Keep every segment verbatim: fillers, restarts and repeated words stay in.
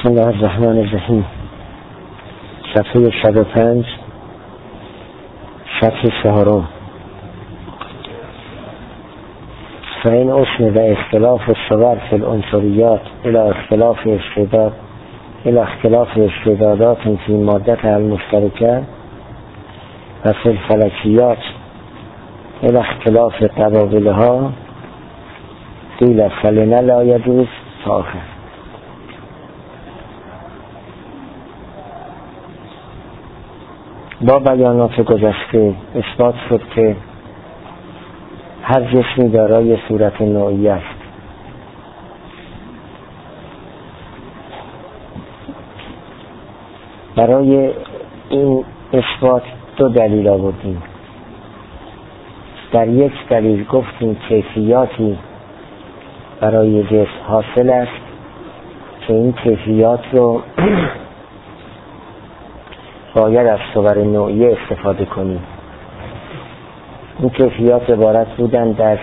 بسم الله الرحمن الرحیم. صفحه صد و پنج، سطر چهارم. فإن أسند اختلاف الصور في العنصريات إلى اختلاف استعداد إلى اختلاف استعدادات في مادتها المشتركة وفي الفلكيات إلى اختلاف قبابلها قيل فلما لا يجوز فآخر. با بیانات گذشته اثبات شد که هر جسمی دارای صورت نوعی است. برای این اثبات دو دلیل آوردیم. در یک دلیل گفتیم کیفیاتی برای جسم حاصل است که این کیفیات رو باید از صور نوعی استفاده کنیم. این کیفیات عبارت بودن در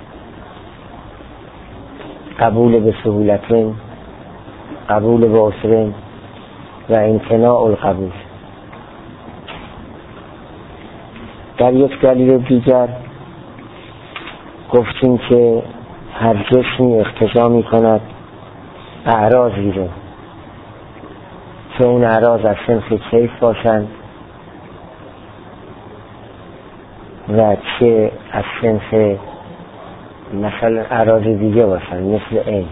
قبول به سهولتین، قبول به عسرین و امتناع القبول. در یک دلیل دیگر گفتیم که هر جسمی اقتضا می کند اعراضی رو که اون اعراض از صنف کیف باشند و چه از صنف مثلا اعراض دیگه باشند مثل این.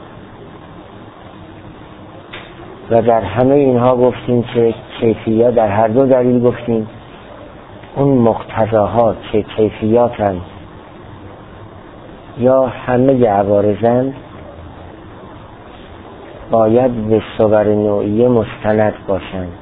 و در همه اینها گفتیم که کیفیات در هر دو دلیل گفتیم اون مقتضاها که کیفیاتن یا همه عوارضن باید به صور نوعی مستند باشند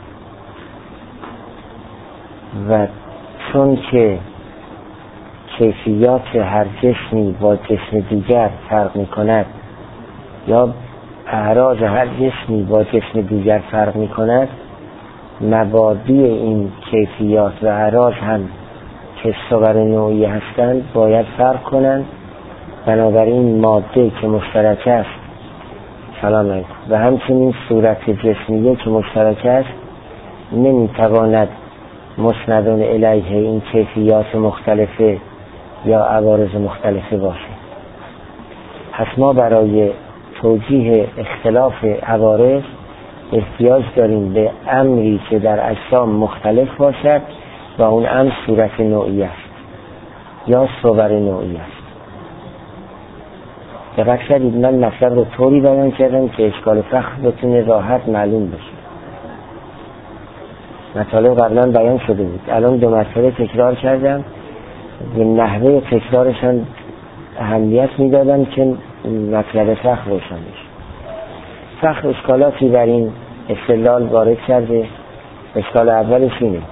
و چون که کیفیات هر جسمی با جسم دیگر فرق می کند یا اعراض هر جسمی با جسم دیگر فرق می کند، مبادی این کیفیات و اعراض هم که صور نوعی هستند باید فرق کنند. بنابراین ماده که مشترک است سلام علیکم و همچنین صورت جسمیه که مشترک است نمیتواند مسندون الیه این کیفیات مختلفه یا عوارض مختلفه باشه. پس ما برای توجیه اختلاف عوارض احتیاج داریم به امری که در اجسام مختلف باشد و اون امر صورت نوعی است یا صور نوعی است. دقیق شدید من مطلب رو طوری بیان کردم که اشکال فخر بتونه راحت معلوم بشه. مطالب قبلا بیان شده بود، الان دو مرتبه تکرار کردم. به نحوه تکرارشان اهمیت میدادم که مطلب فخر روشن بشه. فخر اشکالاتی بر این استدلال وارد کرده. اشکال اولش اینه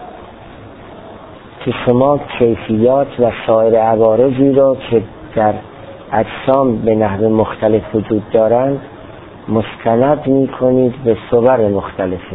که شما کیفیات و سایر عوارضی را که در اجسام به نحو مختلف وجود دارند مستند می کنید به صور مختلفه.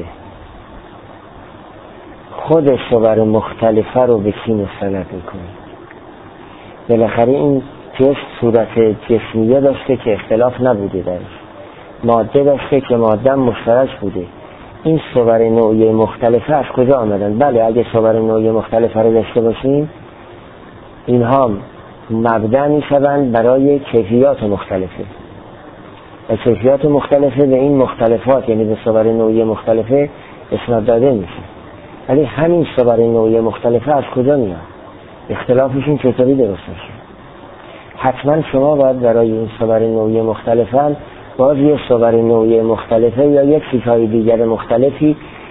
خود صور مختلفه رو به کی مستند می کنید؟ بالاخره این جسم صورت جسمیه داشته که اختلاف نبوده درش، ماده داشته که ماده مشترک بوده. این صور نوعی مختلفه از کجا آمدن؟ بله اگه صور نوعی مختلفه رو داشته باشیم اینها مبدأ می شوند برای کیفیات مختلفه و کیفیات مختلفه به این مختلفات یعنی به صور نوعی مختلفه اسناد داده میشه. ولی همین صور نوعی مختلفه از کجا میاد؟ اختلافشون چطوری درست میشه؟ حتما شما باید برای این صور نوعی مختلفه باز یه صور نوعی مختلفه یا یک چیزهای دیگر مختلفی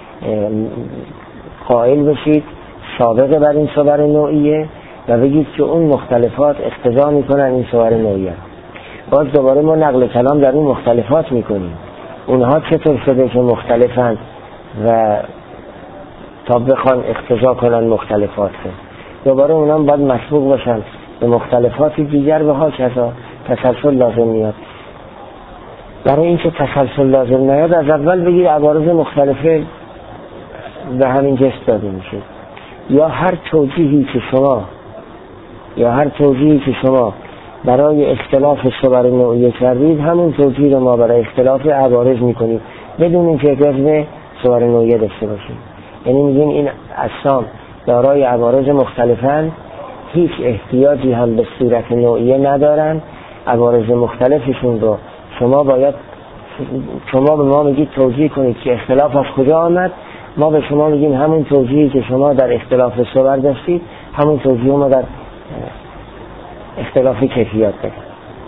قائل بشید سابقه بر این صور نوعیه و بگید که اون مختلفات اقتضا میکنن این صور نوعیه. باز دوباره ما نقل کلام در اون مختلفات میکنیم. اونها چطور شده که مختلفن و تا بخوان اقتضا کنن مختلفات که دوباره اونها باید مسبوق باشن به مختلفات دیگر و ها کذا تسلسل لازم میاد. برای اینکه تسلسل لازم نیاد از اول بگید عوارض مختلفه به همین جست داده میشه یا هر توجیهی که شما یا هر توجیهی که شما برای اختلاف صور نوعی کردید همون توجیه رو ما برای اختلاف عوارض میکنیم بدون اینکه احتیاج به صور نوعیه داشته باشیم. یعنی میگیم این اجسام دارای عوارض مختلفن، هیچ احتیاجی هم به صورت نوعیه ندارن. عوارض مختلفشون رو شما باید شما به ما میگید توجیه کنید که اختلاف از کجا آمد، ما به شما میگیم همون توجیهی که شما در اختلاف صور داشتید همون توجیه ما در اختلاف کیفیات داریم.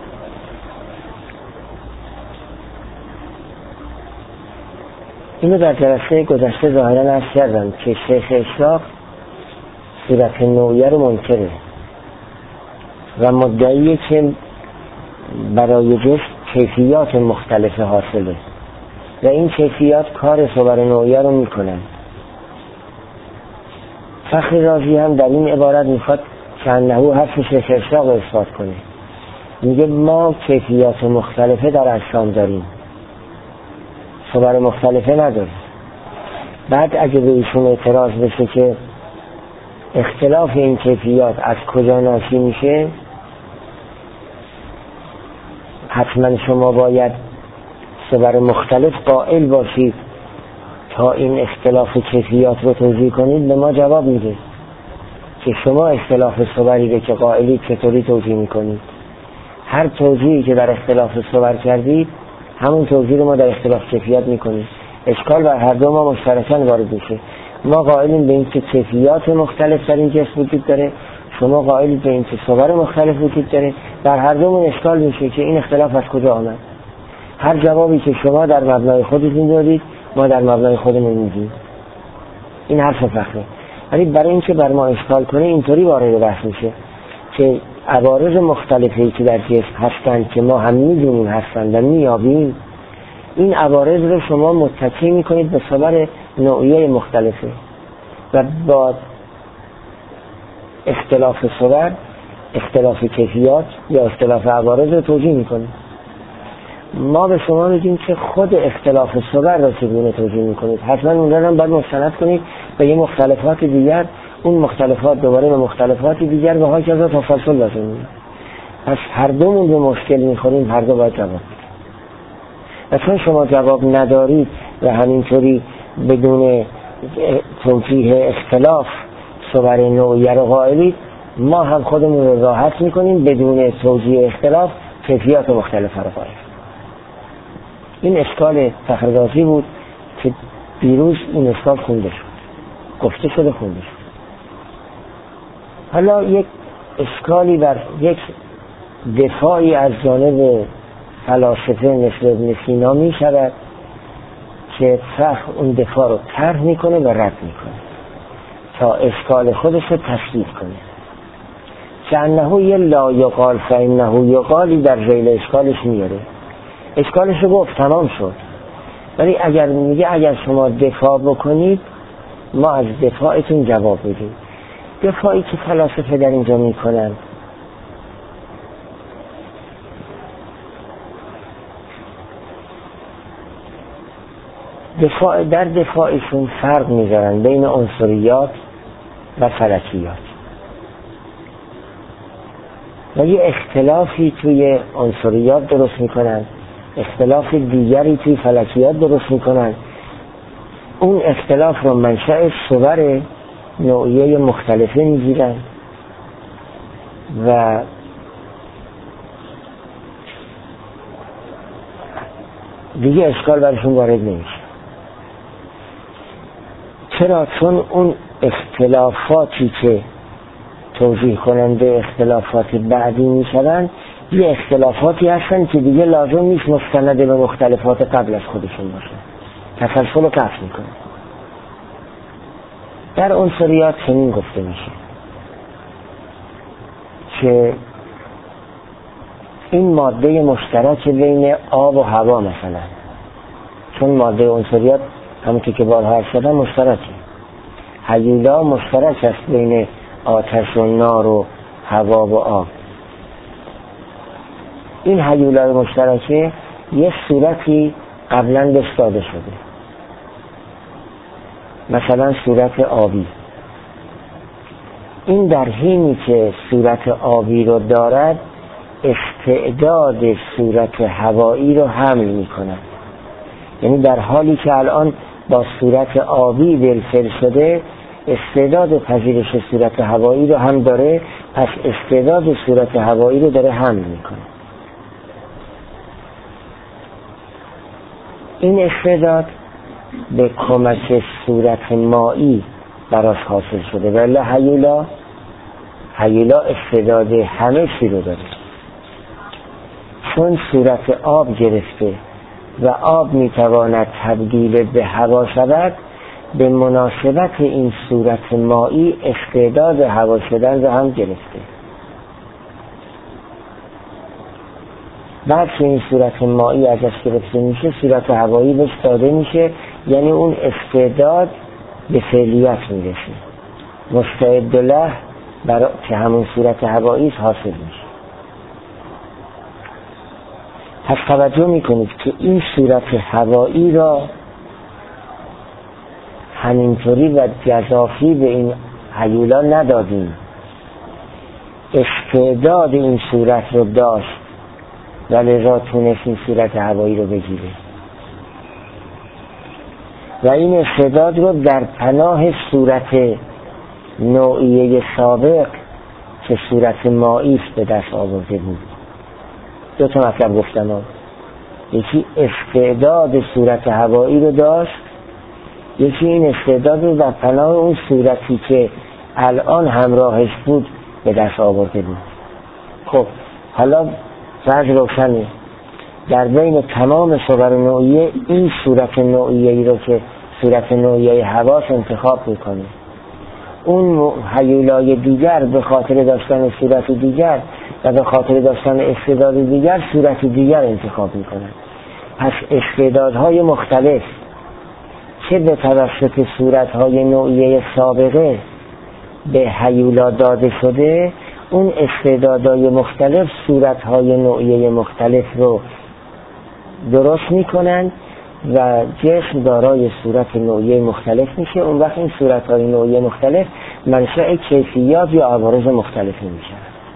اینو در جلسه گذشته ظاهرا عرض کردم که شیخ اشراق صورت نوعیه رو منکره و مدعیه که برای جسم کیفیات مختلف حاصله و این کیفیات کار صور نوعیه رو میکنن. فخر رازی هم در این عبارت میخواد که انهو حرف شیخ اشراق رو اثبات کنه. میگه ما کیفیات مختلفه در اجسام داریم، صور مختلفه نداریم. بعد اگه به ایشون اعتراض بشه که اختلاف این کیفیات از کجا ناشی میشه، حتما شما باید صور مختلف قائل باشید تا این اختلاف کیفیات رو توجیه کنید. به ما جواب میده که شما اختلاف صوری رو که قائلید چطوری توجیه میکنید؟ هر توجیهی که در اختلاف صور کردید همون توجیه رو ما در اختلاف کیفیات میکنیم. اشکال بر هر دو ما مشترکاً وارد میشه. ما قائلیم به این که کیفیات مختلف در این جسم وجود داره، شما قائلید به این که صور مختلف وجود داره. در هر دومون اشکال میشه که این اختلاف از کجا آمد. هر جوابی که شما در مبنای خودتون دارید ما در مبنای خودمون میگیم. این حرف فخره. ولی برای اینکه بر ما اشکال کنه اینطوری وارد بحث میشه که عوارض مختلفی که در جسم هستند که ما هم میدونیم هستند و میابیم، این عوارض رو شما متکی میکنید به صور نوعیه مختلفه و با اختلاف صور اختلاف کیفیات یا اختلاف عوارض رو توجیه میکنید. ما به شما میگیم که خود اختلاف صور رو چگونه توجیه میکنید. حتما اون رو هم باید مستند کنید به یه مختلفات دیگر، اون مختلفات دوباره به مختلفات دیگر و ها که از تفاصیل لازم. پس هر دومون به مشکل میخوریم، هر دو باید جواب بدیم. و چون شما جواب ندارید و همینطوری بدون توجیه اختلاف صور نوعیه رو قائلید، ما هم خودمون رو راحت میکنیم بدون توجیه اختلاف کیفیات مختلفه رو قائلیم. این اشکال فخررازی بود که دیروز این اشکال خونده شد، گفته شده خونده شد. حالا یک اشکالی بر یک دفاعی از جانب فلاسفه مثل ابن سینا می شود که فخر اون دفاع رو طرح میکنه و رد میکنه تا اشکال خودش رو تثبیت کنه. که انهو یه لا یقال فانه یقالی در ذیل اشکالش میاره. اشکالش رو گفت تمام شد، ولی اگر میگه اگر شما دفاع بکنید ما از دفاعتون جواب بدیم. دفاعی که فلاسفه در اینجا میکنن دفاع در دفاعشون فرق میذارن بین عنصریات و فلکیات و یه اختلافی توی عنصریات درست میکنن، اختلاف دیگری توی فلکیات درست میکنن. اون اختلاف رو منشأ صور نوعیه مختلفه میگیرن و دیگه اشکال برشون وارد نمیشه. چرا؟ چون اون اختلافاتی که توضیح کننده اختلافات بعدی میشن یه اختلافاتی هستن که دیگه لازم نیست مستنده به مختلفات قبل از خودشون باشن، تسلسل رو قطع میکنه. در عنصریات چنین گفته میشه که این ماده مشترک بین آب و هوا مثلا، چون ماده عنصریات همونطور که بارها عرض کردم مشترکه. هیولا مشترک است بین آتش و نار و هوا و آب. این هیولای مشترکه یه صورتی قبلا بهش داده شده، مثلا صورت آبی. این در حینی که صورت آبی رو دارد استعداد صورت هوایی رو حمل می کند. یعنی در حالی که الان با صورت آبی دلسر شده، استعداد پذیرش صورت هوایی رو هم داره، پس استعداد صورت هوایی رو داره حمل میکنه. این استعداد به کمک صورت مایی براش حاصل شده، ولی هیولا هیولا استعداد همه چی رو داره، چون صورت آب گرفته و آب میتواند تبدیل به هوا شود، به مناسبت این صورت مایی استعداد هوا شدن رو هم گرفته. بعد که این صورت مایی ازش گرفته میشه، صورت هوایی بهش داده میشه، یعنی اون استعداد به فعلیت میرسه، مستعد له برای که همون صورت هوایی حاصل میشه. پس توجه میکنید که این صورت هوایی را همینطوری و جزافی به این هیولا ندادیم، استعداد این صورت رو داشت ولی را تونست این صورت هوایی رو بگیره و این استعداد رو در پناه صورت نوعیه سابق که صورت مایی به دست آورده بود. دو تا مطلب گفتم ها. یکی استعداد صورت هوایی رو داشت، یکی این استعداد رو در پناه اون صورتی که الان همراهش بود به دست آورده بود. خب حالا فرض روشنه در بین تمام صور نوعیه این صورت نوعیه ای رو که صورت نوعیه حواس انتخاب میکنه، اون هیولای دیگر به خاطر داشتن صورت دیگر و به خاطر داشتن استعداد دیگر صورت دیگر انتخاب میکنه. پس استعدادهای مختلف که به توسط صورتهای نوعیه سابقه به هیولا داده شده، اون استعدادهای مختلف صورتهای نوعیه مختلف رو درست میکنن و جسم دارای صورت نوعیه مختلف میشه. اون وقت این صورتهای نوعیه مختلف منشأ کیفیات یا عوارض مختلفی میشن.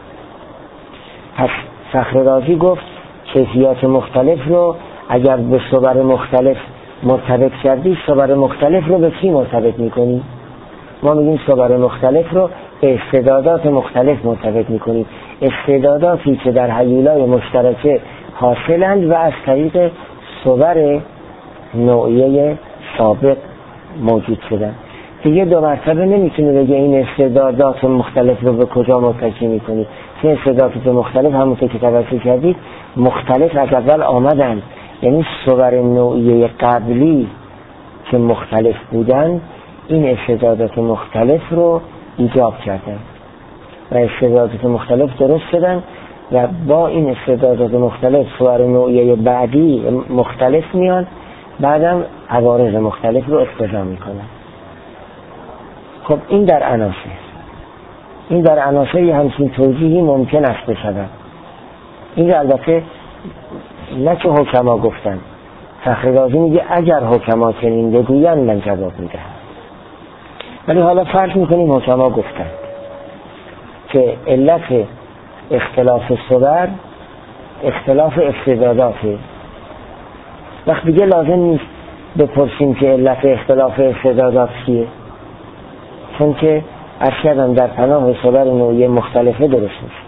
پس فخررازی گفت کیفیات مختلف رو اگر به صور مختلف مرتبط کردی، صور مختلف رو به چی مرتبط میکنی؟ ما میگیم صور مختلف رو به استعدادات مختلف مرتبط میکنیم، استعداداتی که در هیولای مشترکه حاصلند و از طریق صور نوعیه سابق موجود شدن. دیگه دو مرتبه نمیتونه بگه این استعدادات مختلف رو به کجا متکی میکنی، چه استعدادات مختلف همونطور که توصیح کردید مختلف از اول آمدن، یعنی صور نوعیه قبلی که مختلف بودن این استعدادات مختلف رو ایجاب کردن و استعدادات مختلف درست شدن و با این استعدادات مختلف صور نوعیه بعدی مختلف میان، بعدم عوارض مختلف رو اقتضا میکنن. خب این در عناصر، این در عناصر یه همچین توجیهی ممکن است بشود. این رو البته نه که حکما گفتن، فخررازی میگه اگر حکما چنین بگوین من جواب میدهم، ولی حالا فرض میکنیم حکما گفتن که علت اختلاف صور اختلاف استعداداته، وقت دیگه لازم نیست بپرسیم که علت اختلاف استعدادات چیه، چون که ارشدم در پناه صور نوعیه مختلفه درست میشه.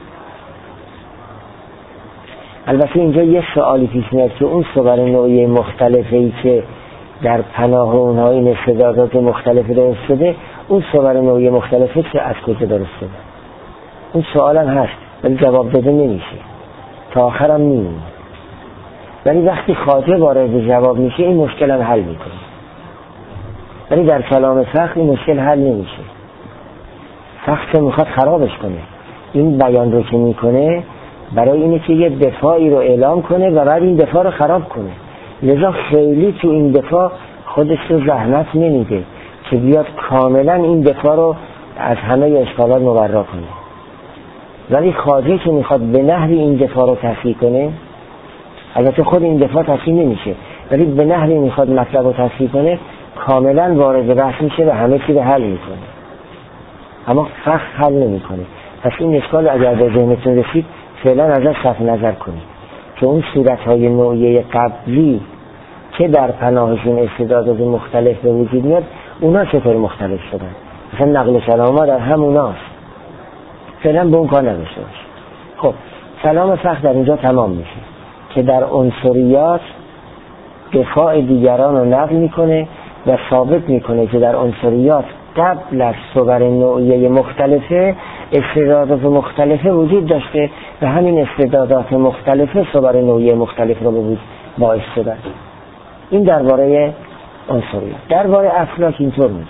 البته اینجا یه سوالی پیش میاد که اون صور نوعیه مختلفه ای که در پناه اونها این استعدادات مختلف درست شده، اون صور نوعیه مختلفه چه از کجا درست شده؟ اون سوال هم هست ولی جواب داده نمیشه، تا آخرم نمیشه. ولی وقتی خواجه وارد جواب میشه این مشکل هم حل میکنه، ولی در کلام فقه این مشکل حل نمیشه. فقه میخواد خرابش کنه، این بیان رو که میکنه برای اینه که یه دفاعی رو اعلام کنه و بعد این دفاع رو خراب کنه، لذا خیلی تو این دفاع خودش رو زحمت نمیده که بیاد کاملا این دفاع رو از همه اشکالات مبرا کنه. ولی خواجه که میخواد به نحوی این دفاع رو تصحیح کنه، البته خود این دفاع تصحیح نمیشه ولی به نحوی میخواد مطلب رو تصحیح کنه، کاملا وارد بحث میشه و همه چی رو حل میکنه، اما فقه حل نمیکنه. پس این اشکال اگر به ذهنتون رسید فعلا ازش صرف نظر کنید که اون صورتهای نوعیه قبلی که در پناهشون استعدادات مختلف به وجود میاد، اونا چطور مختلف شدن؟ مثلا نقل سلام ما در هموناست، فعلا به اون کار نداشته باشه. خب سلام فخر در اینجا تمام میشه که در عنصریات دفاع دیگران رو نقل میکنه و ثابت میکنه که در عنصریات قبل از صور نوعیه مختلفه استعدادات مختلفه وجود داشته و همین استعدادات مختلفه صور نوعیه مختلف رو به وجود باعث شدن. این درباره عنصریات. درباره افلاک اینطور میگه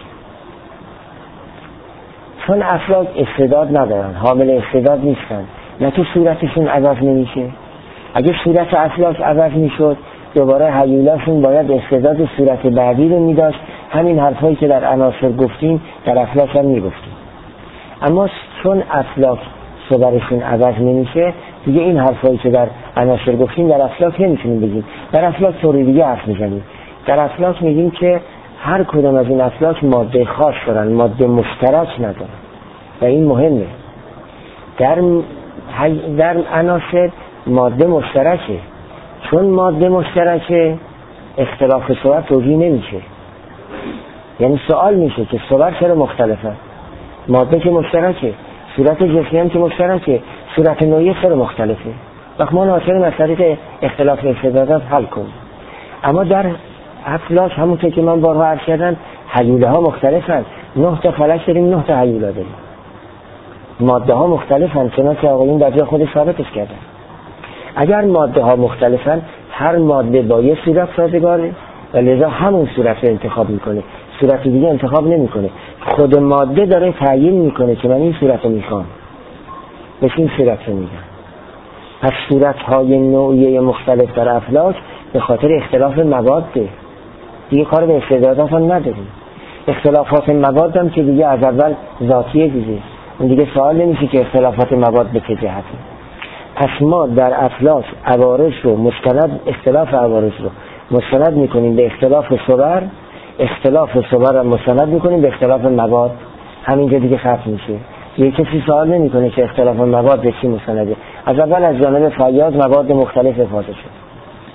چون افلاک استعداد ندارن، حامل استعداد نیستن، نه تو صورتشون عوض نمیشه. اگه صورت افلاک عوض میشد دوباره هیولاشون باید استعداد صورت بعدی رو میداشت. همین حرفایی که در عناصر گفتیم در افلاک هم میگفتیم. اما چون افلاک صورتشون عوض نمیشه دیگه این حرفایی که در عناصر گفتیم در افلاک نمیتونیم بگیم. در افلاک طوری دیگه حرف میزنیم. در افلاک میگیم که هر کدوم از این افلاک ماده خاص دارن، ماده مشترک ندارن و این مهمه. در در عناصر ماده مشترکه، چون ماده مشترکه اختلاف صورت توجیه نمیشه. یعنی سوال میشه که صورت چرا مختلفه؟ ماده که مشترکه، صورت جسمی هم که مشترکه، صورت نوعی چرا مختلفه؟ وقت ما ناصریم از طریق اختلاف استعدادات حل کنیم. اما در افلاک همونطور که من بارها عرض کردم هیوله ها مختلفن. نه تا فلک داریم، نه تا هیوله داریم. ماده ها مختلفن، چنانچه آقایون در جای خودش ثابتش کردن. اگر ماده ها مختلفن هر ماده با یه صورت سازگاره و لذا همون صورت رو انتخاب میکنه، صورت دیگه انتخاب نمیکنه. خود ماده داره تعیین میکنه که من این صورت رو میخوام، بهش این صورت رو میگم. پس صورت های نوعیه مختلف در افلاک به خاطر اختلاف مواده. دیگه کار به استعدادات هم نداریم. اختلافات مواد هم که دیگه از اول ذاتیه دیگه، اون دیگه سوال نمیشه که اختلافات مواد به چه جهته. پس ما در افلاک عوارض رو مستند، اختلاف عوارض رو مستند میکنیم به اختلاف صور، اختلاف صور رو مستند میکنیم به اختلاف مواد. همینجا دیگه ختم میشه. یه کسی سوال نمیکنه که اختلاف مواد به چی مستنده. از اول از جانب فیاض مواد مختلف افاده شد،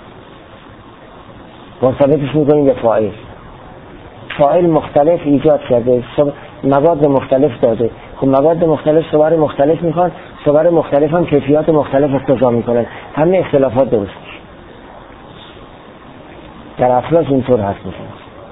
مرتبطش میکنیم به فاعل. فاعل مختلف ایجاد کرده، مواد مختلف داده. خب مواد مختلف صور مختلف میخوان، صور مختلف هم کیفیات مختلف اقتضا میکنن، همه اختلافات درست میشه. در افلاک اینطور هست میکنه.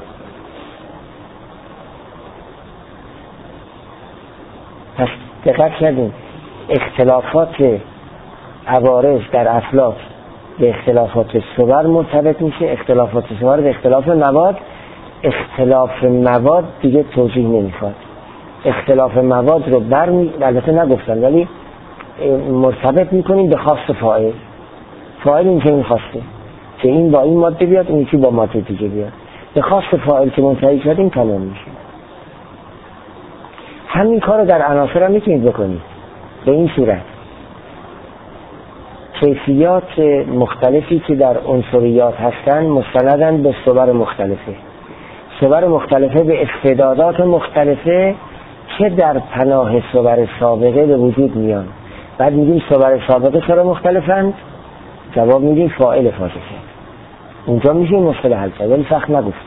پس دقت کردیم اختلافات عوارض در افلاک به اختلافات صور مرتبط میشه، اختلافات صور به اختلاف مواد. اختلاف مواد دیگه توضیح نمیخواد. اختلاف مواد رو برمی البته نگفتن ولی مرتبط میکنیم به خاص فاعل. فاعل این که میخواسته که این با این ماده بیاد، این که با ماده دیگه بیاد. به خاص فاعل که منتهی شدیم تمام میشه. همین کار رو در عناصر هم میتونید بکنید به این صورت. کیفیات مختلفی که در عنصریات هستن مستندن به صور مختلفه. صور مختلفه به استعدادات مختلفه که در پناه صور سابقه به وجود میان. بعد میگیم صور سابقه چرا مختلفند؟ جواب میگیم فاعل فاضحه. اونجا میشه مشکل حل کرد ولی سخت نگفته.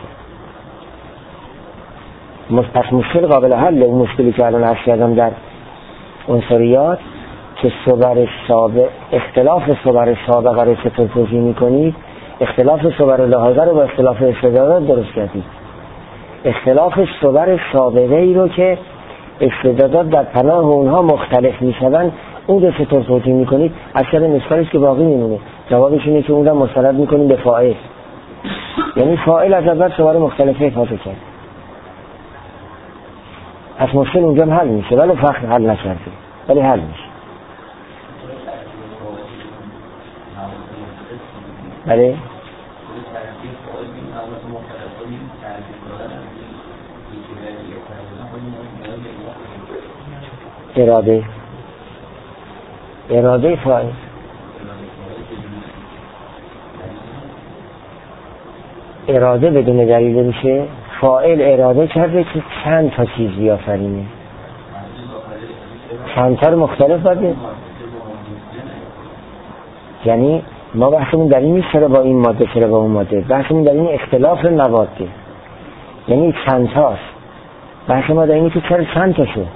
پس مشکل قابل حل. اون مشکلی که الان عرض کردم در عنصریات که صور سابق اختلاف صور سابقه رو چطور توضیح میکنید؟ اختلاف صور لاحقه رو با اختلاف استعدادات درست کردید. اختلاف صور سابقه ای رو که استعدادات در پناه اونها مختلف میشوند اون رو چطور توضیح میکنید؟ اصلا نسبتش که باقی میمونه. جوابش اینه که اون رو مستند میکنیم به فاعل. یعنی فاعل از اول صور مختلفه افاده کرد. پس مشکل اونجا هم حل میشه ولی فقط حل نکرده ولی حل میشه. بله اراده اراده فاعل اراده بدون دلیل میشه. فاعل اراده کرده که چند تا چیز بیافرینه، چند تا مختلف باشه. یعنی ما بحثمون در این نیست چرا با این ماده چرا با اون ماده، بحثمون در این اختلاف مواده، یعنی چند تاست. بحث ما در اینه که چرا چند تا شد.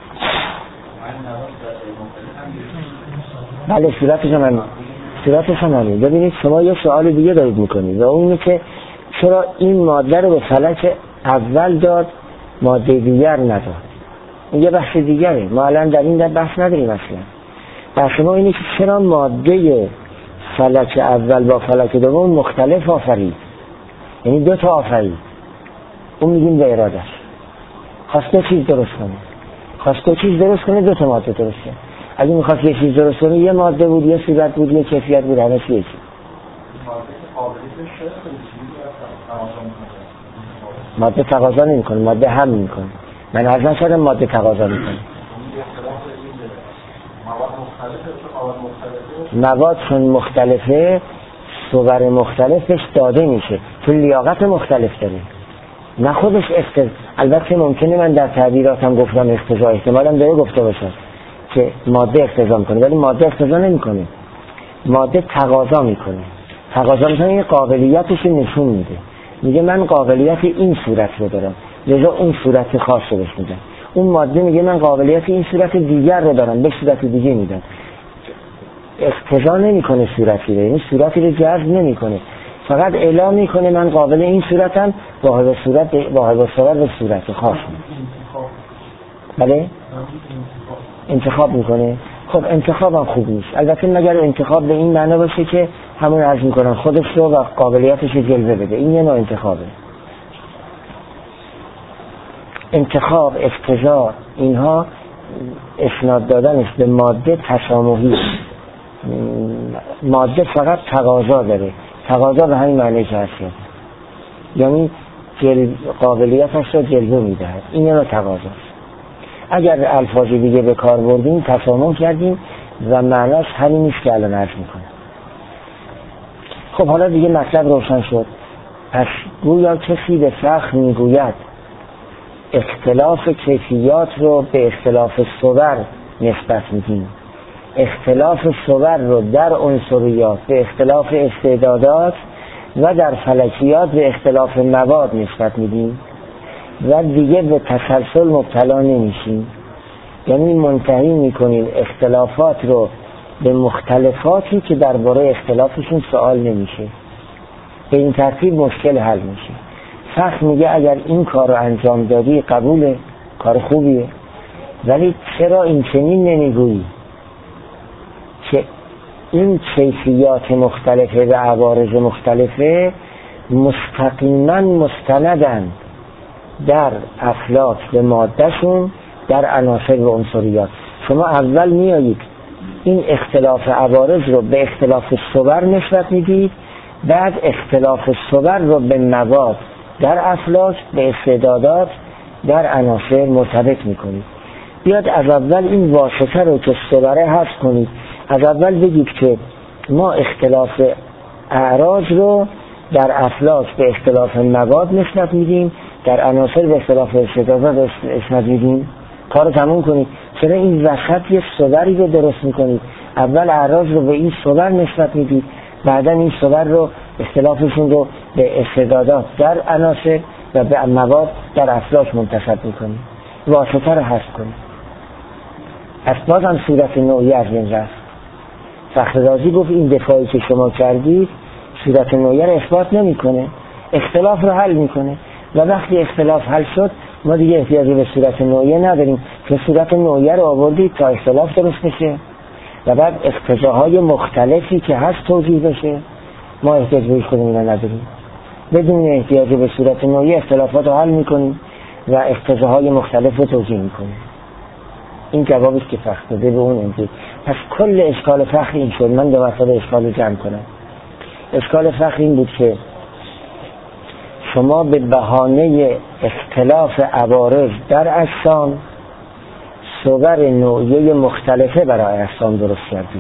بله صورتش هم صورتش هم همین. ببینید شما یه سوال دیگه دارید میکنید و اون اینه که چرا این ماده رو به فلک اول داد ماده دیگر نداد. این یه بحث دیگره، ما الان در این در بحث نداریم اصلا. بحث ما اینه که چرا ماده فلک اول با فلک دوم مختلف آفرید، یعنی دو تا آفرید. اون میگیم به ارادش خواست دو چیز درست کنه، خواست دو چیز درست کنه، دو تا ماده درست کنه. اگه میخواست یه چیز درست کنه یه ماده بود، یه صورت بود، یه کیفیت بود، همه چیه چی ماده تقاضا نمی کنه، ماده هم می کنه. من از نشدم ماده تقاضا می کنه. مواد چون مختلفه صور مختلفش داده میشه، تو لیاقت مختلف داره، نه خودش اختزا. البته ممکنه من در تعبیراتم گفتم اختزا، احتمالم داره گفته باشم که ماده اختزا میکنه، ولی ماده اختزا نمیکنه، ماده تقاضا میکنه. تقاضا میکنه این قابلیتش نشون میده، میگه من قابلیت این صورت رو دارم، لذا اون صورت خاص رو بهش میدم. اون ماده میگه من قابلیت این صورت دیگر رو دارم، به صورت دیگه میدم. اقتضا نمیکنه صورتی رو، یعنی صورتی رو جذب نمیکنه، فقط اعلام میکنه من قابل این صورتم، واحد صورت واحد صورت به صورت خاص. بله انتخاب میکنه. خب انتخاب هم خوب نیست، البته مگر انتخاب به این معنی باشه که همون عرض میکنن خودش رو و قابلیتش رو جلوه بده، این یه نوع انتخابه. انتخاب، اقتضا، اینها اسناد دادنش به ماده تسامحی. ماده فقط تقاضا داره، تقاضا به همین معنی که هست، یعنی جل... قابلیتش رو جلوه میدهد، این یه نوع تقاضاست. اگر الفاظ دیگه به کار بردیم تسامح کردیم و معناش همین نیست که الان عرض میکنه. خب حالا دیگه مطلب روشن شد. پس گویا کسی به فخر میگوید اختلاف کیفیات رو به اختلاف صور نسبت میدیم، اختلاف صور رو در عنصریات به اختلاف استعدادات و در فلکیات به اختلاف مواد نسبت میدیم و دیگه به تسلسل مبتلا نمیشیم، یعنی منتهی میکنیم اختلافات رو به مختلفاتی که درباره اختلافشون سوال نمیشه. به این ترتیب مشکل حل میشه. فقط میگه اگر این کار رو انجام دادی قبوله، کار خوبیه، ولی چرا این چنین نمیگویی که این کیفیات مختلفه و عوارض مختلفه مستقیما مستندن در افلاک به مادهشون، در عناصر و عنصریات. شما اول میایید این اختلاف عوارض رو به اختلاف صور نسبت میدید، بعد اختلاف صور رو به مواد در افلاک به استعدادات در عناصر مرتبط میکنید. بیاد از اول این واسطه رو که صوره حذف کنید، از اول بگید که ما اختلاف اعراض رو در افلاک به اختلاف مواد نسبت میدیم، در عناصر به اختلاف استعدادات نسبت میدیم. کارو تموم کنید. چرا این وسط یه صوری رو درست میکنید؟ اول اعراض رو به این صور نسبت میدید، بعدا این صور رو اختلافشون رو به استعدادات در عناصر و به مواد در افلاک منتسب میکنید. واسطه رو حذف کنید. از بازم صورت نوعی از این رفت. فخررازی گفت این دفاعی که شما کردید صورت نوعی رو اثبات نمیکنه، اختلاف رو حل میکنه و وقتی اختلاف حل شد ما دیگه احتیاجی به صورت نوعی نداریم که صورت نوعی رو آوردید تا اختلاف درست بشه و بعد اقتضاهای مختلفی که هست توضیح بشه. ما احتیاج به هیچ کدوم نداریم، بدون احتیاجی به صورت نوعی اختلافات رو حل میکنیم و اقتضاهای مختلف رو توضیح میکنیم. این جوابی که فخر داده به اون امروز. پس کل اشکال فخر این شد. من دو مرتبه اشکال رو جمع کنم. اشکال فخر این بود که شما به بهانه اختلاف عوارض در اجسام صور نوعیه مختلفه برای اجسام درست کردید.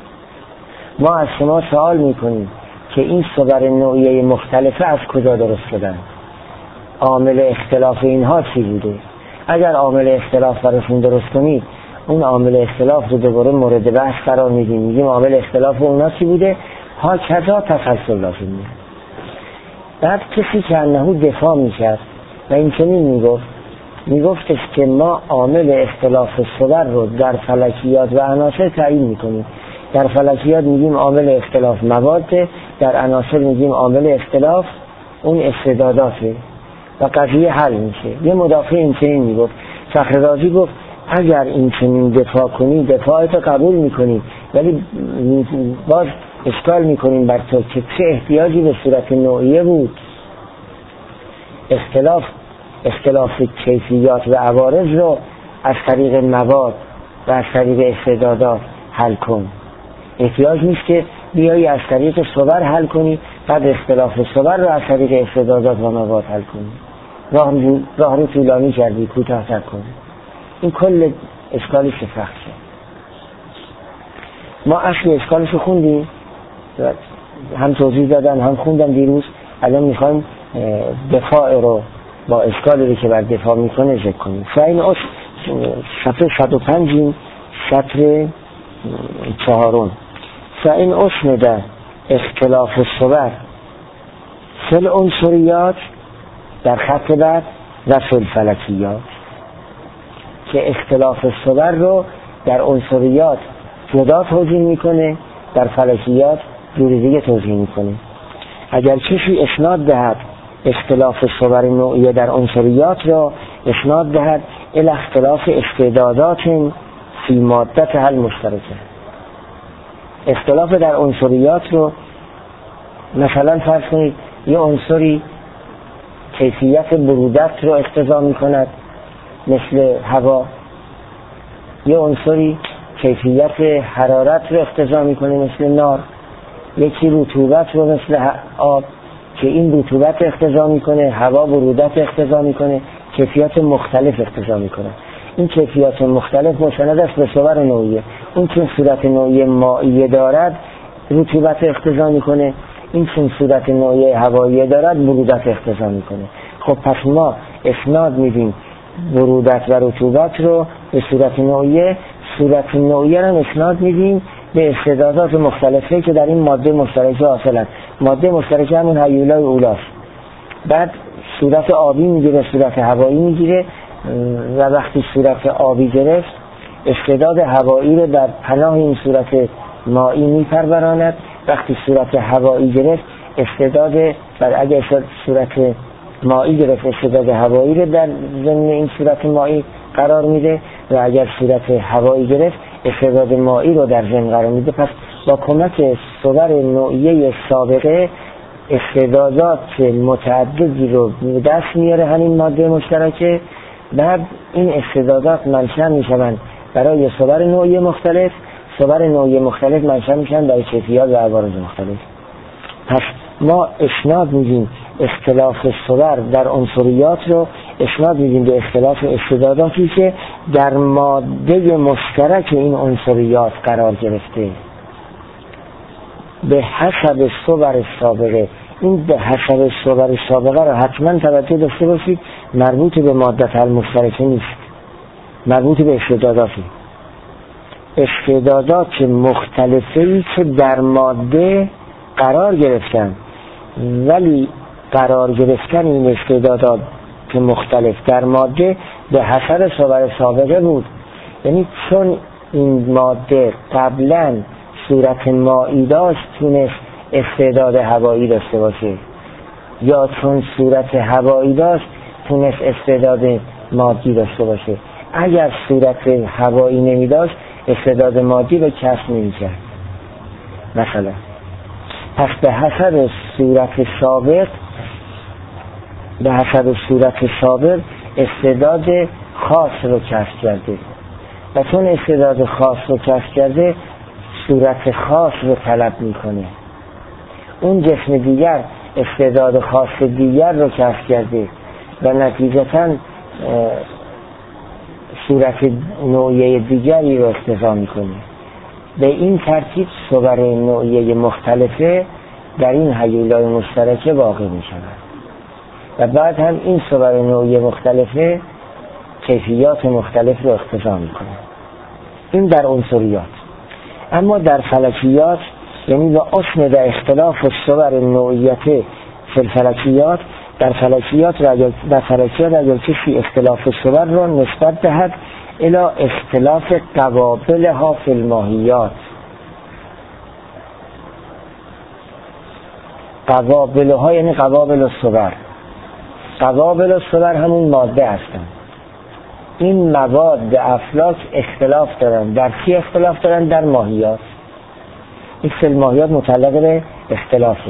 ما از شما سوال میکنیم که این صور نوعیه مختلفه از کجا درست شدن؟ عامل اختلاف اینها چی بوده؟ اگر عامل اختلاف براشون درست کنید، اون عامل اختلاف رو دوباره مورد بحث قرار میدیم، میگیم عامل اختلاف اونا چی بوده؟ ها کذا تسلسل لازم میاد. بعد کسی که انهو دفاع میکرد و این چنین میگفت میگفتش که ما عامل اختلاف صور رو در فلکیات و عناصر تعیین میکنیم. در فلکیات میگیم عامل اختلاف مواده، در عناصر میگیم عامل اختلاف اون استعداداته و قضیه حل میشه. یه مدافع این چنین میگفت، فخررازی گفت اگر این چنین دفاع کنی دفاعتو قبول میکنی ولی باز اشکال میکنیم بر تو که چه احتیاجی به صورت نوعیه بود. اختلاف اختلاف کیفیات و عوارض رو از طریق مواد و از طریق استعدادات حل کن. احتیاج نیست که بیایی از طریق صور حل کنی بعد اختلاف صور رو از طریق استعدادات و مواد حل کنی. راه رو, راه رو طولانی کردی، کوتاه‌تر کنی. این کل اشکالی شفخشه. ما اصل اشکالش رو خوندیم، هم توضیح دادم هم خوندم دیروز. الان میخوایم دفاع رو با اشکالی رو که بر دفاع میکنه ذکر کنیم. فاین اصل صفحه صد و پنج سطر چهارم. فاین اصل در اختلاف صور فل عنصریات در خط بعد و فل فلکیات، که اختلاف صور رو در عنصریات جدا توضیح میکنه، در فلکیات جوری دیگه توضیح میکنه. اگر کسی اسناد دهد اختلاف صور نوعیه در عنصریات را اسناد دهد الی اختلاف استعدادات فی مادت حل مشترکه. اختلاف در عنصریات رو مثلا فرض کنید یه عنصری کیفیت برودت رو اقتضا میکند مثل هوا، یه عنصری کیفیت حرارت رو اقتضا میکنه مثل نار، یکی رطوبت رو مثل آب که این رطوبت اقتضا میکنه، هوا برودت اقتضا میکنه، کیفیت مختلف اقتضا میکنه. این کیفیت مختلف مستند است به صور نوعیه. اون چون صورت نوعیه مائیه دارد رطوبت اقتضا میکنه، این چون صورت نوعیه هواییه دارد برودت اقتضا میکنه. خب پس ما اسناد میدیم برودت و رطوبت رو به صورت نوعیه، صورت نوعیه رو اسناد میدیم به استعدادات مختلفه که در این ماده مشترکه حاصلند. ماده مشترکه همون هیولای اولاست. بعد صورت آبی میگیره، صورت هوایی میگیره و وقتی صورت آبی گرفت استعداد هوایی رو در پناه این صورت مایی میپروراند. وقتی صورت هوایی گرفت استعداد بر اگر صورت مایی گرفت استعداد هوایی رو در ضمن این صورت مایی قرار میده و اگر صورت هوایی گرفت استعداد مایی رو در ضمن قرار میده. پس با کمک صور نوعیه سابقه استعدادات متعددی رو دست میاره همین ماده مشترکه. بعد این استعدادات منشأ میشوند برای صور نوعیه مختلف، صور نوعیه مختلف منشأ میشن برای کیفیات و عوارض مختلف. پس ما اسناد میدیم اختلاف صور در عنصریات رو اسناد میدیم به اختلاف استعداداتی که در ماده مشترک این عنصریات قرار گرفته به حسب صور سابقه. این به حسب صور سابقه رو حتما توجه داشته باشید، مربوط به مادت المشترکه نیست، مربوط به استعداداتی. استعدادات مختلفی که در ماده قرار گرفتن، ولی قرار گرفتن این استعدادات که مختلف در ماده به حسب صور سابقه بود. یعنی چون این ماده قبلا صورت مایی داشت تونست استعداد هوایی داشته باشه، یا چون صورت هوایی داشت تونست استعداد مادی داشته باشه. اگر صورت هوایی نمی داشت استعداد مادی رو کسب نمی کرد مثلا. پس به حسب صورت سابق به حسب صورت سابق استعداد خاص رو کسب کرده و چون استعداد خاص رو کسب کرده صورت خاص رو طلب میکنه. اون جسم دیگر استعداد خاص دیگر رو کسب کرده و نتیجتاً صورت نوعیه دیگری رو اقتضا میکنه. به این ترتیب صور نوعیه مختلفه در این هیولای مشترکه واقع میشود و بعد هم این صور نوعیه مختلفه کیفیات مختلف رو اقتضا میکنه. این در عنصریات. اما در فلکیات یعنی و اسند اختلاف الصور نوعیت فی الفلکیات، در فلکیات را در فلکیات اگر کسی اختلاف الصور را نسبت دهد الی اختلاف قوابلها فی الماهیات. قوابلها یعنی قوابل الصور، قوابل الصور همون ماده هستند. این مواد افلاک اختلاف دارن. در چی اختلاف دارن؟ در ماهیات. این فی الماهیات متعلق به اختلافه.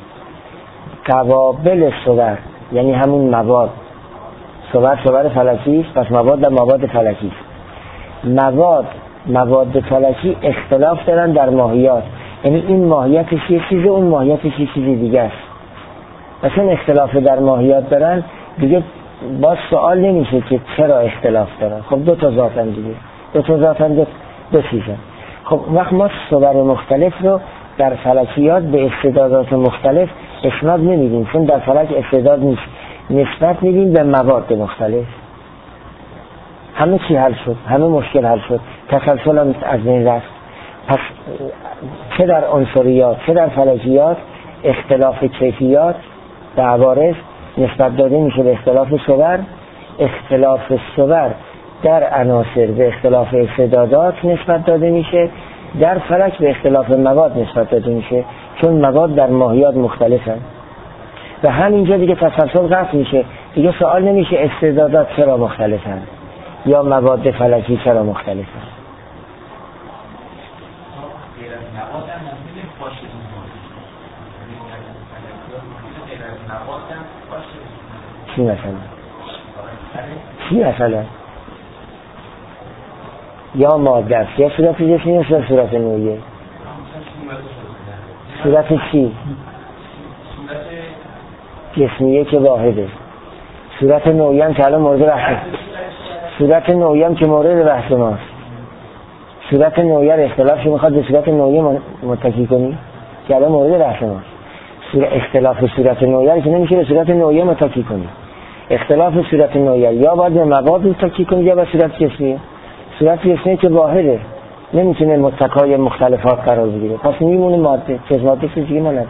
قوابل صور یعنی همون مواد. صور صور فلکی است، پس مواد در مواد فلکی است. مواد مواد فلکی اختلاف دارن در ماهیات، یعنی این ماهیتش یه چیزه، اون ماهیتش یه چیزی دیگه است. مثلا اختلاف در ماهیات دارن دیگه، باز سوال نمیشه که چرا اختلاف دارن. خب دو تا ذاتن دیگه، دو تا ذاتن دو, دو چیزن. خب وقت ما صور مختلف رو در فلکیات به استعدادات مختلف اسناد نمیدیم، چون در فلک استعداد نیست، نسبت میدیم به مواد مختلف. همه چی حل شد، همه مشکل حل شد، تسلسل هم از بین رفت. پس چه در عنصریات چه در فلکیات اختلاف کیفیات به عوارض نسبت داده میشه به اختلاف صور. اختلاف صور در عناصر به اختلاف استعدادات نسبت داده میشه. در فلک به اختلاف مواد نسبت داده میشه، چون مواد در ماهیات مختلفن. و همینجا دیگه تسلسل قطع میشه، دیگه سوال نمیشه استعدادات چرا مختلفن یا مواد فلکی چرا مختلفن. چی مثلا؟ چی مثلا؟ یا ماده است یا صورت جسمی است یا صورت نوعیه. صورت چی؟ جسمیه که واحده. صورت نوعیه هم که الان مورد بحثه. صورت نوعیه هم که مورد بحث ماست. صورت نوعیه را اختلافش میخواد به صورت نوعیه متکی کنی که الان مورد بحث ماست. اختلاف صورت نوعیه که نمیشه به صورت نوعیه متکی کنی. اختلاف صورت نوعیه یا باید به مواد متکی کنی یا به صورت جسمیه. صورت جسمیه که واحده، نمیتونه متکای مختلفات قرار بگیره، پس میمونه ماده. چه ماده که دیگه ما نداریم.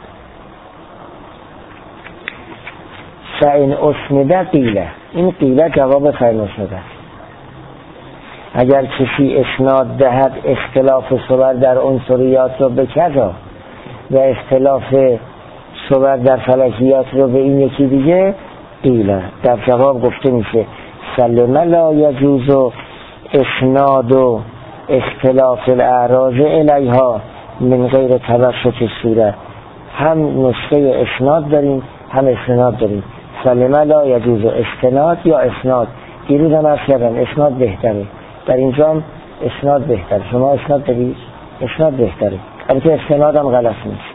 فإن اسند قیله، این قیله جواب فإن اسند است. اگر کسی اسناد دهد اختلاف صور در عنصریات رو به کذا و اختلاف صور در فلکیات رو به این یکی دیگه، قیله در جواب گفته میشه سلم لا یجوز اسناد و اختلاف الاعراض الیها من غیر توسط صورت. هم نسخه اسناد داریم هم اسناد داریم. سلم لا یجوز استناد یا اسناد. دیروز هم از کردم اسناد بهتره، در اینجا هم اسناد بهتره. شما اسناد دارید؟ اسناد بهتره، البته استناد هم غلط نیست.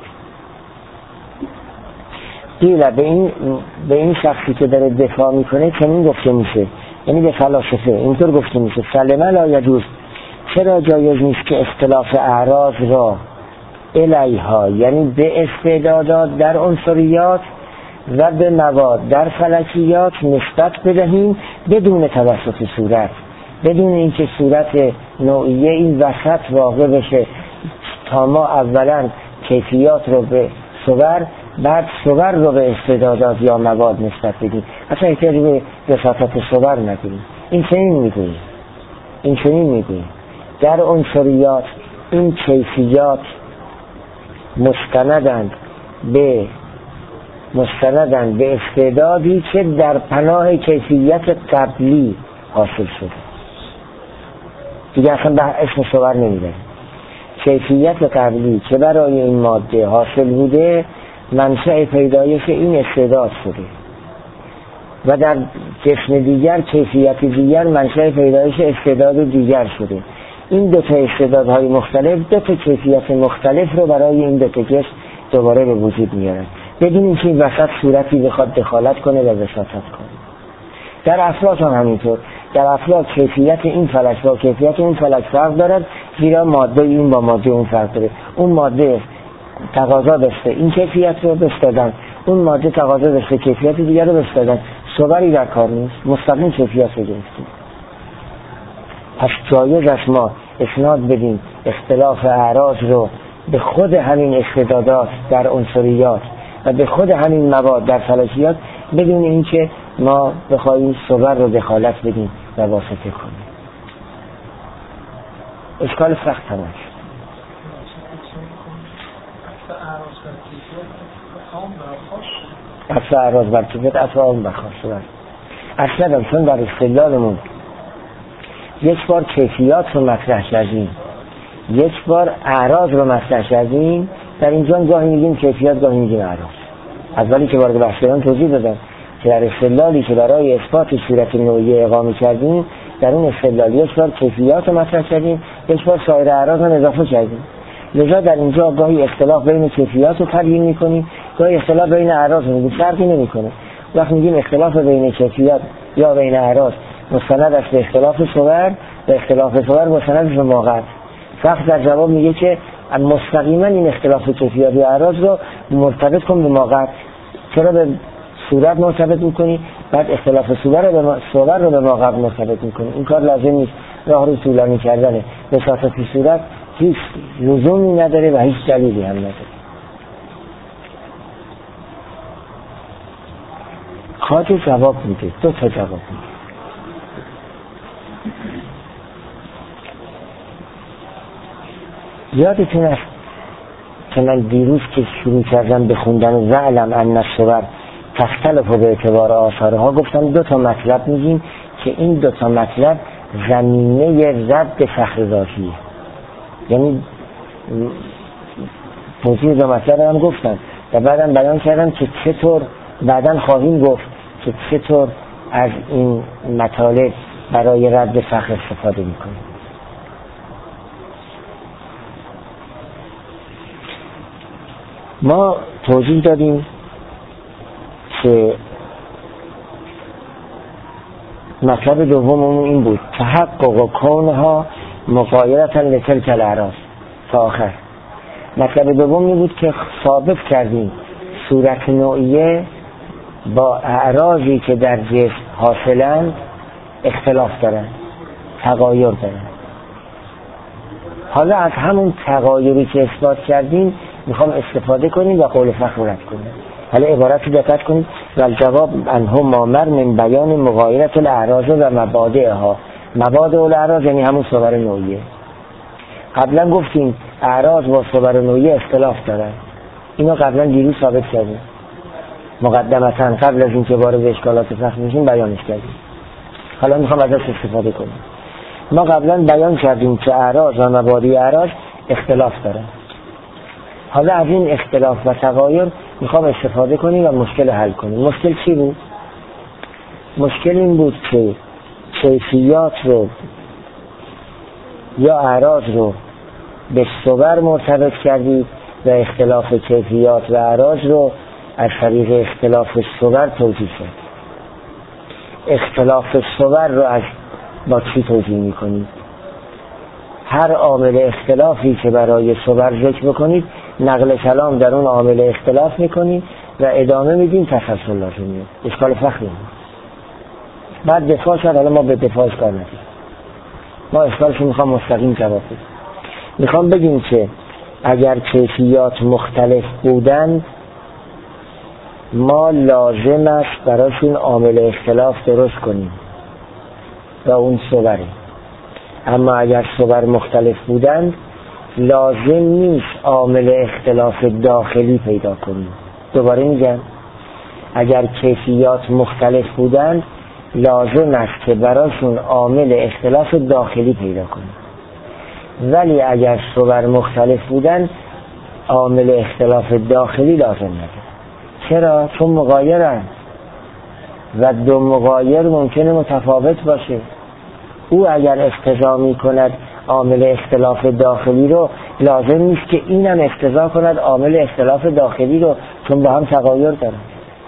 قیله به این به این شخصی که داره دفاع میکنه چنین گفته میشه، یعنی به فلاسفه اینطور گفته میشه سلم لا یجوز، چرا جایز نیست که اختلاف اعراض را الیها یعنی به استعدادات در عنصریات و به مواد در فلکیات نسبت بدهیم بدون توسط صورت، بدون اینکه صورت نوعیه این وسط واقع بشه تا ما اولا کیفیات رو به صور بعد صور رو به استعدادات یا مواد نسبت بدیم. اصلا احتیاجی به وساطت صور نداریم. این چنین میگوییم این چنین میگوییم در عنصریات این کیفیات مستندند به مستندند به استعدادی که در پناه کیفیت قبلی حاصل شده. دیگه اصلا به اسم صور نمیدن. کیفیت قبلی که برای این ماده حاصل بوده منشأ پیدایش این استعداد شده و در جسم دیگر کیفیت دیگر منشأ پیدایش استعداد دیگر شده. این دو تا استعدادهای مختلف دو تا کیفیت مختلف رو برای این دو تا جسم دوباره به وجود میارن بدون اینکه این وسط صورتی بخواد دخالت کنه و وساطت کنه. در افلاک هم همینطور. در افلاک کیفیت این فلک با کیفیت اون فلک فرق دارد، زیرا ماده این با ماده اون فرق داره. اون ماده تقاضا داشته این کیفیت رو بستادن، اون ماده تقاضا داشته کیفیت دیگر رو بستادن. صوری در کار نیست، مستقیم کیفیت رو گرفتیم. پس جایز است ما اسناد بدیم اختلاف اعراض رو به خود همین استعدادات در عنصریات و به خود همین مواد در فلکیات بدون اینکه ما بخواهیم صور رو دخالت بدیم و واسطه کنیم. اشکال سخت هم است. اصلا اعراض بر کیفیت اصلا اون برخواست بر اصلا چون در استدلالمون یک بار کیفیات رو مطرح کردیم، یک بار اعراض رو مطرح کردیم، در اینجا گاهی میگیم کیفیات، گاهی میگیم اعراض. اولی که وارد بحث شدم توضیح دادم که در استدلالی که برای اثبات صورت نوعیه اقامه کردیم، در اون استدلال یک بار کیفیات رو مطرح کردیم، یک بار سایر اعراض رو اضافه کردیم. لذا در اینجا گاهی اختلاف بین کیفیات رو تبیین میکنیم، گاهی اختلاف بین اعراض رو میگیم، فرقی نمیکنه. وقتی میگیم اختلاف بین کیفیات یا بین اعراض مستند است به اختلاف صور و اختلاف صور مستند به ماقت، فقط در جواب میگه که مستقیما این اختلاف کیفیات و اعراض رو مرتبط کن به ماقت. چرا به صورت مرتبط میکنی بعد اختلاف صور رو به صور رو به ماقت مرتبط میکنی؟ این کار لازم نیست، راه رو طولانی کردنه. بساطه فی صورت هیچ لزومی نداره و هیچ دلیلی هم نداره. خاطر جواب میده، دو تا جواب میده. یادتون است که من دیروز که شروع کردم به خوندن زعلم ان الصور تختلف به اعتبار آثارها گفتم دو تا مطلب میگیم که این دو تا مطلب زمینه رد فخر ذاتیه. یعنی توضیح دو مطلب هم گفتم و بعدم بیان کردم که چطور بعدم خواهیم گفت که چطور از این مطالب برای رد فخر استفاده میکنیم. ما توضیح دادیم که مطلب دوممون این بود تحقق کونها مغایرة لتلک الاعراض تا آخر. مطلب دوم این بود که ثابت کردیم صورت نوعیه با اعراضی که در جسم حاصلند اختلاف دارن، تغایر دارن. حالا از همون تغایری که اثبات کردیم میخوام استفاده کنیم و قول فخر رد کنیم. حالا عبارت رو دقت کنید و الجواب انه مامر من بیان مغایرت الاعراض و مبادئها. مبادئ الاعراض یعنی همون صور نوعیه. قبلا گفتیم اعراض با صور نوعیه اختلاف دارن، اینو قبلا دیروز ثابت کردیم، مقدمتا قبل از اینکه وارد اشکالات فخر میشیم بیانش کردیم. حالا میخوام ازش استفاده کنیم. ما قبلا بیان کردیم که اعراض و مبادئ اعراض اختلاف دارن. حالا از این اختلاف و تغایر میخوام استفاده کنیم و مشکل حل کنیم. مشکل چی بود؟ مشکل این بود که کیفیات رو یا اعراض رو به صور مرتبط کردید و اختلاف کیفیات و اعراض رو از طریق اختلاف صور توجیه کرد. اختلاف صور رو از با چی توجیه میکنید؟ هر عامل اختلافی که برای صور ذکر بکنید نقل کلام در اون عامل اختلاف میکنید و ادامه میدین تسلسل لازم میاد. اشکال فخری هم. بعد دفاع شد. حالا ما به دفاعش کار ندیم، ما اشکالش میخوام مستقیم جواب بدیم. میخوام بگیم که اگر کیفیات مختلف بودن ما لازم است براشون عامل اختلاف درست کنیم و اون صوره. اما اگر صور مختلف بودن لازم نیست عامل اختلاف داخلی پیدا کنیم. دوباره میگم اگر کیفیات مختلف بودن لازم است که براشون عامل اختلاف داخلی پیدا کنیم، ولی اگر صور مختلف بودن عامل اختلاف داخلی لازم نداره. چرا؟ چون مغایرن و دو مغایر ممکنه متفاوت باشه. او اگر اقتضا می کند عامل اختلاف داخلی رو لازم نیست که اینم اقتضا کند عامل اختلاف داخلی رو، چون با هم تغایر دارن.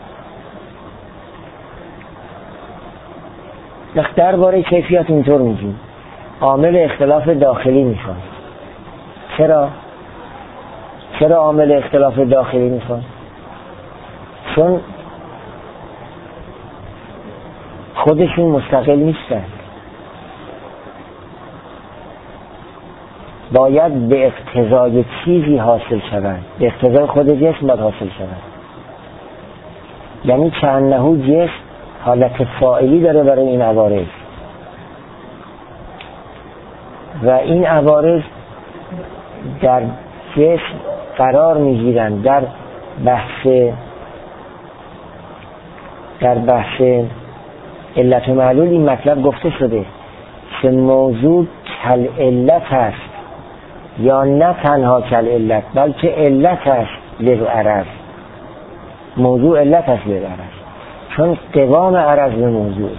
درباره کیفیت اینطور میگیم عامل اختلاف داخلی میخواد. چرا؟ چرا عامل اختلاف داخلی میخواد؟ چون خودشون مستقل نیستن. باید به اقتضای چیزی حاصل شوند، به اقتضای خود جسم باید حاصل شوند. یعنی چندنهو جسم حالت فاعلی داره برای این عوارض و این عوارض در جسم قرار میگیرند. در بحث در بحث علت و معلول این مطلب گفته شده که موضوع کل علت هست، یا نه تنها کل علت بلکه علت هست للعرض. موضوع علت هست للعرض، چون قوام عرض به موضوع،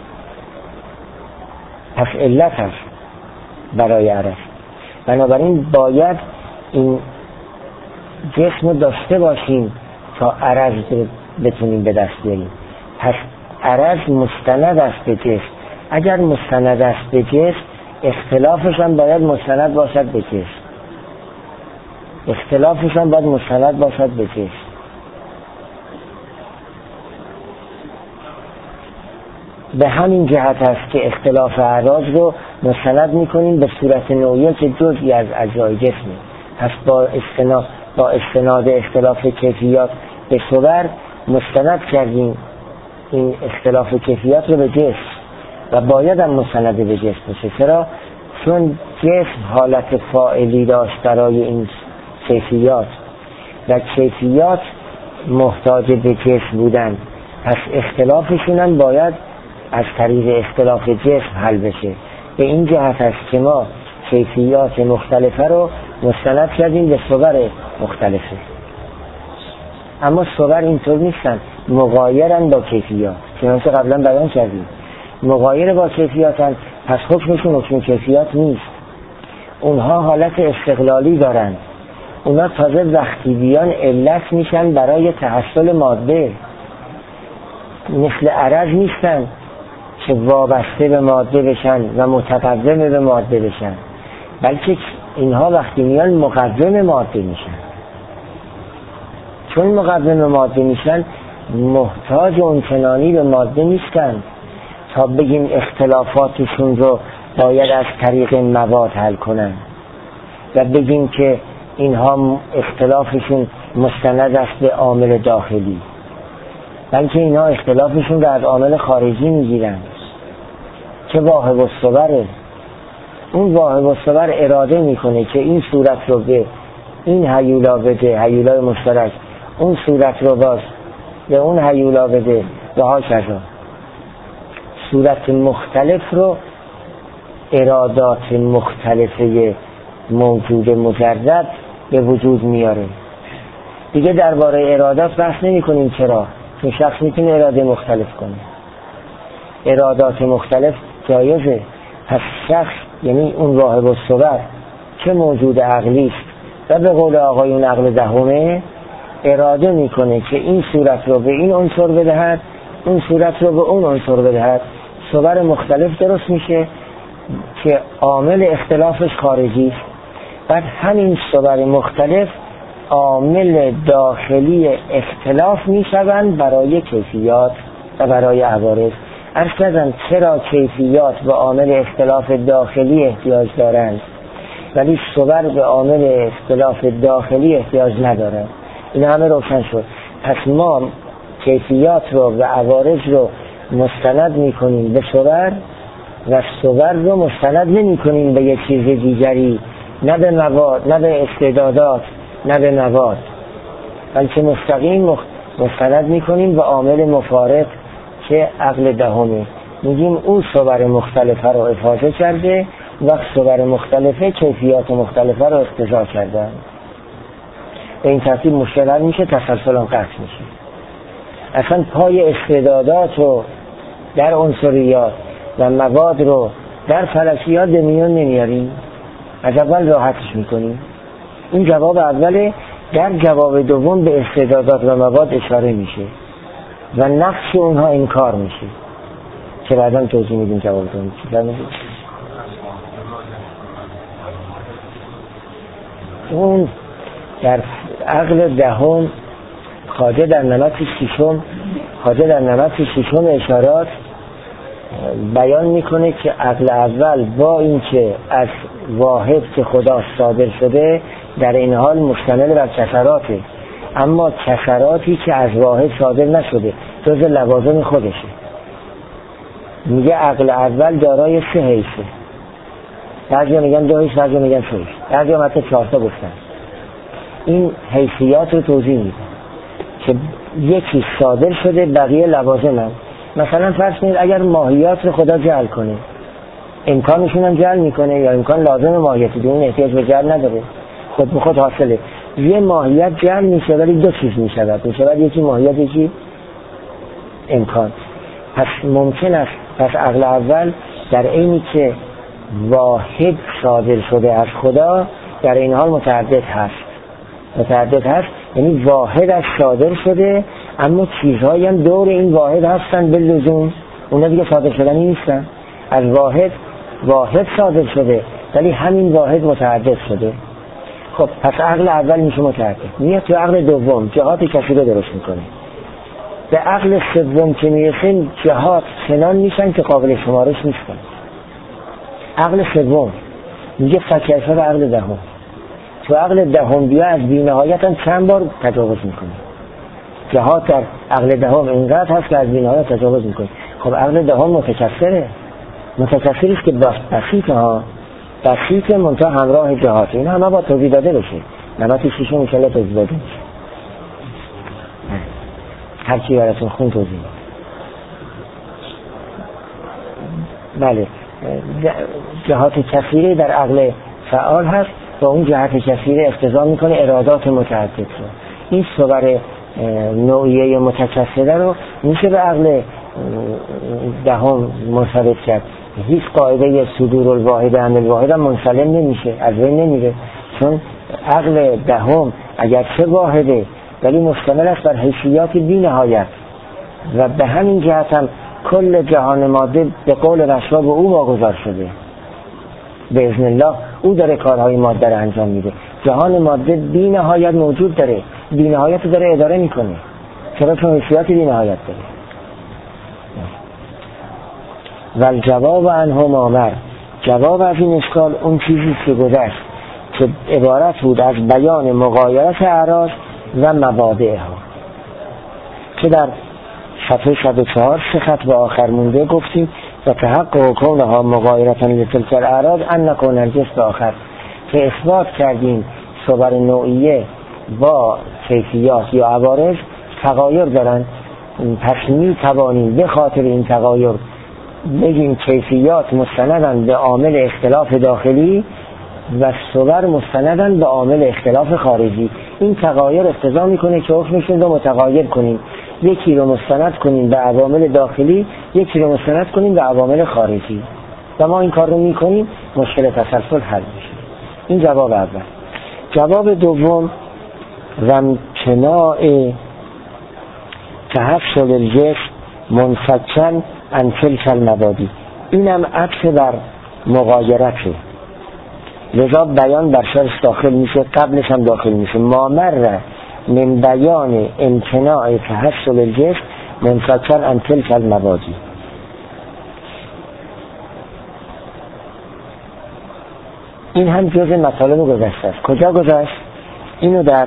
پس علت هست برای عرض. بنابراین باید این جسم داشته باشیم تا عرض بتونیم به دست بیاریم. پس عرض مستند است به جسم. اگر مستند است به جسم، اختلافش هم باید مستند باشد به جسم. اختلافش هم باید مستند باشد به جسم. به همین جهت است که اختلاف اعراض رو مستند میکنیم به صورت نوعی که جزئی از اجزای جسمه. پس با استناد با استناد اختلاف کیفیات به صور مستند کردیم این اختلاف کیفیات رو به جسم و باید هم مستند به جسم باشه. چرا؟ چون جسم حالت فاعلی داشت برای این کیفیات و کیفیات محتاج به جسم بودن، پس اختلافشون هم باید از طریق اختلاف جسم حل بشه. به این جهت است که ما کیفیات مختلفه رو مستند کردیم به صور مختلفه. اما صور اینطور نیستن، مغایرن با کیفیات، چنانچه قبلا بیان کردیم مغایر با کیفیاتن، پس حکمشون حکم کیفیات نیست. اونها حالت استقلالی دارن. اونها تازه وقتی بیان علت میشن برای تحصل ماده، مثل عرض نیستن که وابسته به ماده بشن و متقدم به ماده بشن، بلکه اینها وقتی میان مقدم ماده میشن. چون مقدم ماده میشن محتاج اونچنانی به ماده نیستن تا بگیم اختلافاتشون رو باید از طریق مواد حل کنن و بگیم که اینها اختلافشون مستند است به عامل داخلی، بلکه اینها اختلافشون رو از عامل خارجی میگیرن که واهب الصوره. اون واهب الصور اراده میکنه که این صورت رو به این هیولا بده، هیولای مشترک، اون صورت رو باز به اون هیولا بده و ها کذا. صورت مختلف رو ارادات مختلفه موجود مجرد به وجود میاره. دیگه درباره ارادات بحث نمی کنیم. چرا؟ چون شخص میتونه اراده مختلف کنه، ارادات مختلف جایزه. پس شخص یعنی اون واهب الصور که موجود عقلی است و به قول آقایون عقل دهمه اراده میکنه که این صورت رو به این عنصر بدهد، اون صورت رو به اون عنصر بدهد. صور مختلف درست میشه که عامل اختلافش خارجی است. بعد همین صور مختلف عامل داخلی اختلاف میشوند برای کیفیات و برای عوارض. عرض کردم چرا کیفیات به عامل اختلاف داخلی احتیاج دارند ولی صور به عامل اختلاف داخلی احتیاج ندارند. این همه روشن شد. پس ما کیفیات رو و عوارض رو مستند میکنیم به صور و صور رو مستند نمی کنیم به یک چیز دیگری، نه به مواد، نه به استعدادات، نه به مواد، بلکه مستقیم مستند میکنیم به عامل مفارق که عقل دهمه. میگیم اون صور مختلفه رو افاضه کرده و صور مختلفه کیفیات مختلفه رو اقتضا کردن. به این ترتیب مشکل میشه، تسلسل هم قطع میشه. اصلا پای استعدادات رو در عنصریات و مواد رو در فلکیات به میان نمیاریم، از اول راحتش میکنیم. این جواب اوله. در جواب دوم به استعدادات و مواد اشاره میشه و نقش اونها انکار میشه که بعدا توضیح میدیم جواب دوم چی. اون در عقل دهم خواجه در نمط ششم خواجه در نمط ششم اشارات بیان میکنه که عقل اول با اینکه از واحد که خدا صادر شده در این حال مشتمل بر کثراته، اما کثراتی که از واحد صادر نشده جز لوازم خودشه. میگه عقل اول دارای سه حیثه، بعضی میگن دو حیث، بعضی میگن سه حیث، بعضی هم حتی چهار تا گفتن. این حیثیات رو توضیح میده که یکی صادر شده بقیه لوازم هم. مثلا فرض کنید اگر ماهیات رو خدا جعل کنه، امکانشون هم جعل میکنه یا امکان لازم ماهیتی دون احتیاج به جعل نداره، خود به خود حاصله. یه ماهیت جعل میشه ولی دو چیز میشود، میشود یکی ماهیت یکی امکان. پس ممکن است پس عقل اول در اینی که واحد صادر شده از خدا در این حال متعدد هست. متعدد هست یعنی واحد از صادر شده، اما چیزهایی هم دور این واحد هستن به لزوم، اونا دیگه صادر شدنی نیستن. از واحد واحد صادر شده ولی همین واحد متعدد شده. خب پس عقل اول میشه متعدد، میاد تو عقل دوم جهات کثیره درست میکنه. به عقل سوم که میرسیم جهات چنان میشن که قابل شمارش نیستن. عقل سوم میگه فکیفه به عقل دهم. تو عقل دهم بیا از بی‌نهایت هم چند بار تجاوز میکنه. جهات در عقل دهم اینقدر هست که از بی‌نهایت تجاوز میکنه. خب عقل دهم متکثره، متکثری است که بسیطه ها، بسیطه منتها همراه جهات. این همه با توضیح داده بشه. نبات شیشم انشالله توضیح داده بشه. هر چی براتون خون توضیح. بله جهات کثیره در عقل فعال هست، با اون جهت کثیره اقتضا میکنه ارادات متعدد رو. این صور نوعیه متکثره رو میشه به عقل دهم مرتبط کرد. هیچ قاعده صدور الواحد عن الواحد هم منسلم نمیشه، از بین نمیره، چون عقل دهم اگر چه واحده ولی مشتمل است بر حیثیات بی نهایت و به همین جهت هم کل جهان ماده به قول رسول به او واگذار شده. به اذن الله او داره کارهای ماده رو انجام میده. جهان ماده بی نهایت موجود داره، بی نهایت رو داره اداره میکنه. چرا؟ چون حیثیات بی نهایت داره. والجواب عنه مامر، جواب از این اشکال اون چیزی که گذشت که عبارت بود از بیان مغایرت اعراض و مبادئها، که در صفحه صد و چهار سه خط به آخر مونده گفتیم و تحقق کونها مغایرتا لتلک الاعراض ان نکون الجنس به آخر، که اثبات کردیم صور نوعیه با کیفیات یا عوارض تغایر دارن. پس می توانیم به خاطر این تغایر بگیم کیفیات مستندن به عامل اختلاف داخلی و صور مستندن به عامل اختلاف خارجی. این تغایر اقتضا میکنه که حکمشون رو متغایر کنیم، یکی رو مستند کنیم به عوامل داخلی، یکی رو مستند کنیم به عوامل خارجی، و ما این کار رو میکنیم مشکل تسلسل حل میشه. این جواب اول. جواب دوم وامتناع تحصل الجسم منفکن عن تلک المبادی، اینم عطف بر مغایرته، لذا بیان بر شرش داخل میشه، قبلش هم داخل میشه. ما مر من بیان امتناع تحصل الجسم منفکن عن تلک المبادی. این هم جز مطالب گذشته است. کجا گذشت؟ اینو در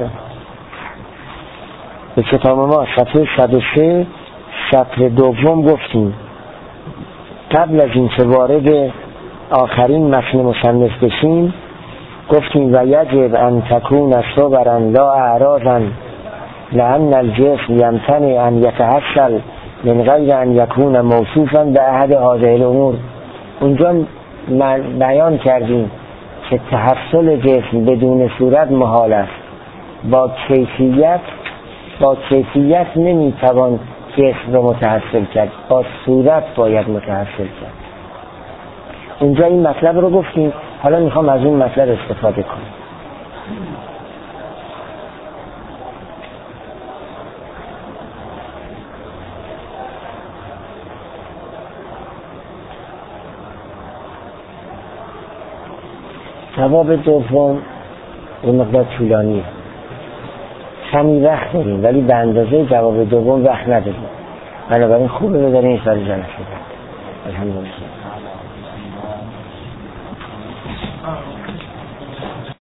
به کتاب ما صفحه صد و سه سطر دوم گفتیم. قبل از این که وارد آخرین متن مصنف بشیم گفتیم و یجب ان تکون صبرا لا اعراضا لان الجسم یمتنع ان یتحصل من غیر ان یکون موصوفا به احد هذه الامور. اونجا بیان کردیم که تحصل جسم بدون صورت محال است، با کیفیت با کیفیت نمیتوان جسم رو متحصل کرد، با صورت باید متحصل کرد. اونجا این مطلب رو گفتیم، حالا میخوام از این مطلب استفاده کنم. جواب دوم این مقدار طولانیه، کمی وقت داریم ولی به اندازه جواب دوم وقت نداریم، بنابراین خوبه بذاریم این سال جلسه. الحمدلله.